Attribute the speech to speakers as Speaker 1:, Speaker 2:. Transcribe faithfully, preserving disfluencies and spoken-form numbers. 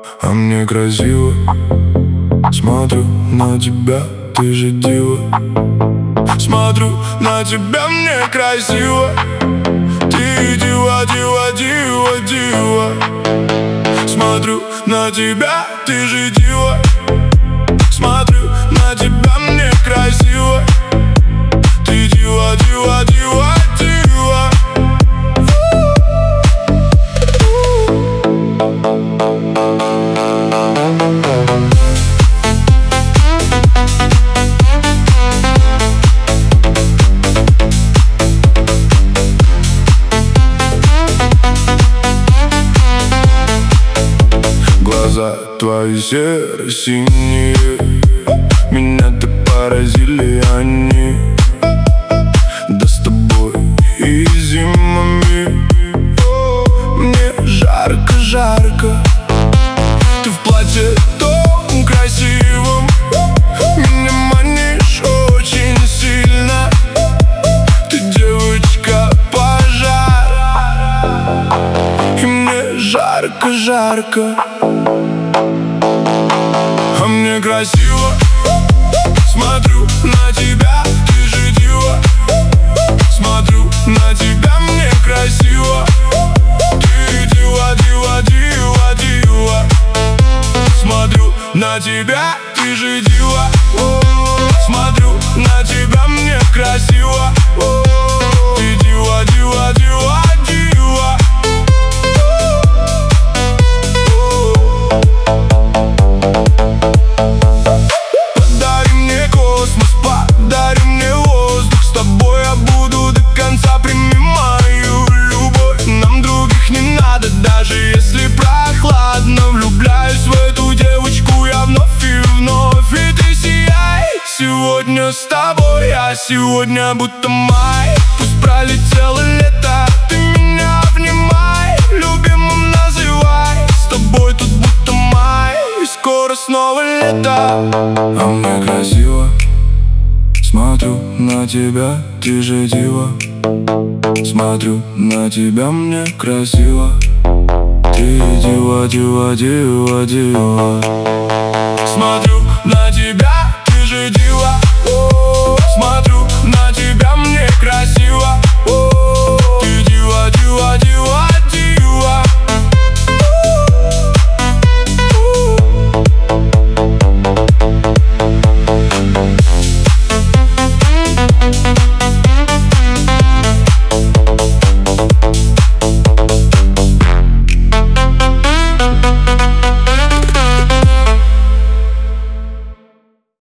Speaker 1: а мне красиво. Смотрю на тебя, ты же дива. Смотрю на тебя, мне красиво. Ты дива, дива, дива, дива. Смотрю на тебя, ты же дива. Смотрю на тебя, мне красиво. Ты дива, дива, дива, дива. Глаза твои серо-синие, меня так поразили они. Да с тобой и зимами мне жарко-жарко. Ты в платье том красивом, меня манишь очень сильно. Ты девочка-пожар, и мне жарко-жарко. А мне красиво. Смотрю на тебя, ты же дива. Смотрю на тебя, мне красиво. Ты дива, дива, дива, дива. Смотрю на тебя, ты же дива. Смотрю на тебя, мне красиво. Ты дива, дива, дива, дива. Подари мне космос, подари мне воздух. С тобой я буду до конца, прими мою любовь. Нам других не надо, даже если прохладно. Влюбляюсь в эту девочку я вновь и вновь. И ты сияй сегодня с тобой, а сегодня будто май. Пусть пролетело лето, ты меня обнимай, любимым называй. С тобой тут будто май, и скоро снова лето. А мне красиво. Смотрю на тебя, ты же дива. Смотрю на тебя, мне красиво. Ты дива, дива, дива, дива. Смотрю